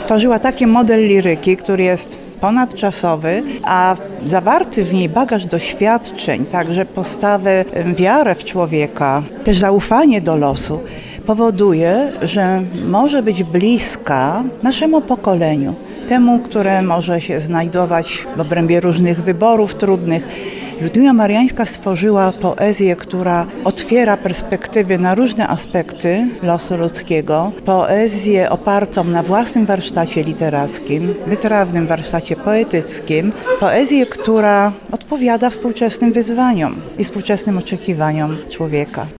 Stworzyła taki model liryki, który jest ponadczasowy, a zawarty w niej bagaż doświadczeń, także postawę, wiarę w człowieka, też zaufanie do losu, powoduje, że może być bliska naszemu pokoleniu, temu, które może się znajdować w obrębie różnych wyborów trudnych. Ludmila Mariańska stworzyła poezję, która otwiera perspektywy na różne aspekty losu ludzkiego. Poezję opartą na własnym warsztacie literackim, wytrawnym warsztacie poetyckim. Poezję, która odpowiada współczesnym wyzwaniom i współczesnym oczekiwaniom człowieka.